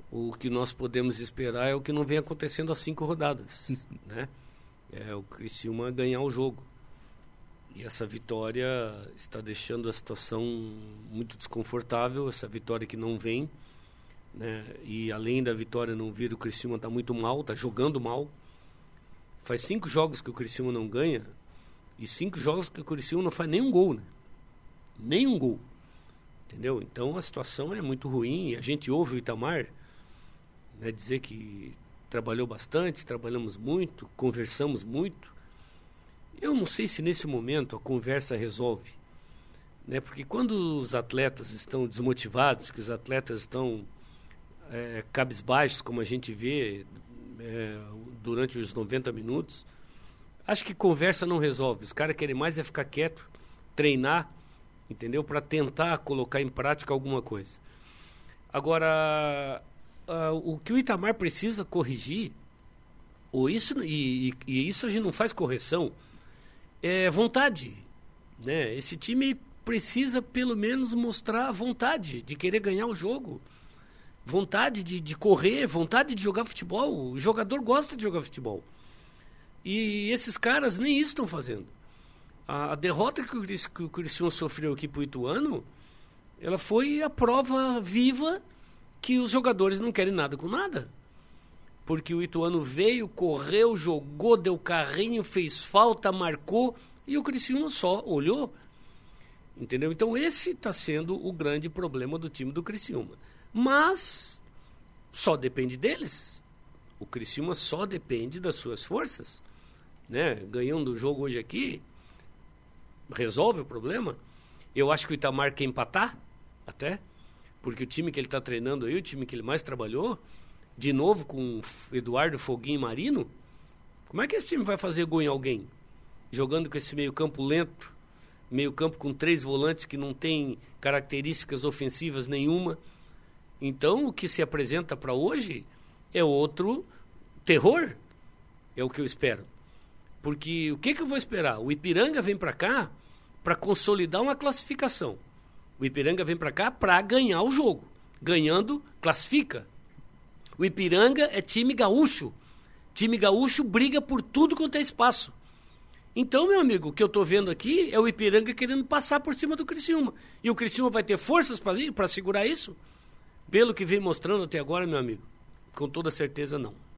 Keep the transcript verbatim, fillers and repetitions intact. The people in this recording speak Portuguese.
o que nós podemos esperar é o que não vem acontecendo há cinco rodadas, né? É o Criciúma ganhar o jogo. E essa vitória está deixando a situação muito desconfortável, essa vitória que não vem, né? E além da vitória não vir, o Criciúma está muito mal, está jogando mal. Faz cinco jogos que o Criciúma não ganha e cinco jogos que o Criciúma não faz nenhum gol, né? Nenhum gol. Entendeu? Então a situação é muito ruim. A gente ouve o Itamar, né, dizer que trabalhou bastante, trabalhamos muito, conversamos muito. Eu não sei se nesse momento a conversa resolve, né? Porque quando os atletas estão desmotivados, que os atletas estão é, cabisbaixos, como a gente vê é, durante os noventa minutos, acho que conversa não resolve. Os caras querem mais é ficar quieto, treinar, entendeu? Para tentar colocar em prática alguma coisa. Agora, uh, o que o Itamar precisa corrigir, ou isso, e, e, e isso a gente não faz correção, é vontade, né? Esse time precisa pelo menos mostrar vontade de querer ganhar o jogo, vontade de, de correr, vontade de jogar futebol. O jogador gosta de jogar futebol. E esses caras nem isso estão fazendo. A, a derrota que o, que o Criciúma sofreu aqui pro Ituano, ela foi a prova viva que os jogadores não querem nada com nada. Porque o Ituano veio, correu, jogou, deu carrinho, fez falta, marcou, e o Criciúma só olhou. Entendeu? Então esse está sendo o grande problema do time do Criciúma. Mas só depende deles. O Criciúma só depende das suas forças, né? Ganhando o jogo hoje aqui, resolve o problema. Eu acho que o Itamar quer empatar, até, porque o time que ele está treinando aí, o time que ele mais trabalhou, de novo com Eduardo, Foguinho e Marino, como é que esse time vai fazer gol em alguém? Jogando com esse meio campo lento, meio campo com três volantes que não tem características ofensivas nenhuma. Então, o que se apresenta para hoje é outro terror, é o que eu espero. Porque o que, que eu vou esperar? O Ipiranga vem para cá para consolidar uma classificação. O Ipiranga vem para cá para ganhar o jogo. Ganhando, classifica. O Ipiranga é time gaúcho. Time gaúcho briga por tudo quanto é espaço. Então, meu amigo, o que eu estou vendo aqui é o Ipiranga querendo passar por cima do Criciúma. E o Criciúma vai ter forças para segurar isso? Pelo que vem mostrando até agora, meu amigo, com toda certeza não.